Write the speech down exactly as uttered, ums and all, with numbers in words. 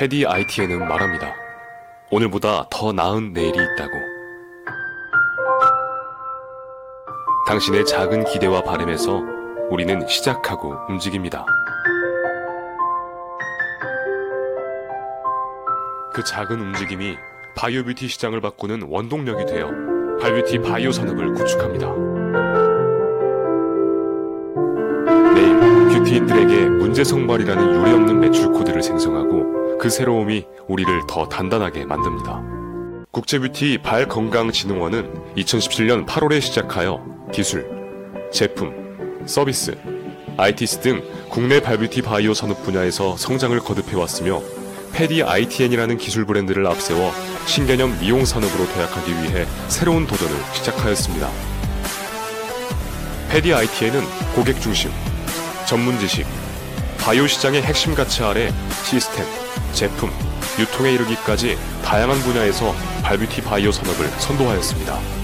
패디 아이티엔은 말합니다. 오늘보다 더 나은 내일이 있다고. 당신의 작은 기대와 바람에서 우리는 시작하고 움직입니다. 그 작은 움직임이 바이오 뷰티 시장을 바꾸는 원동력이 되어 발뷰티 바이오 산업을 구축합니다. 내일 뷰티인들에게 문제 성발이라는 유례없는 매출 코드를 생성하고 그 새로움이 우리를 더 단단하게 만듭니다. 국제뷰티 발건강진흥원은 이천십칠 년 팔월에 시작하여 기술, 제품, 서비스, 아이티씨 등 국내 발뷰티 바이오 산업 분야에서 성장을 거듭해왔으며 패디 아이티엔이라는 기술 브랜드를 앞세워 신개념 미용 산업으로 도약하기 위해 새로운 도전을 시작하였습니다. 패디 아이티엔은 고객 중심, 전문 지식, 바이오 시장의 핵심 가치 아래 시스템, 제품, 유통에 이르기까지 다양한 분야에서 발뷰티 바이오 산업을 선도하였습니다.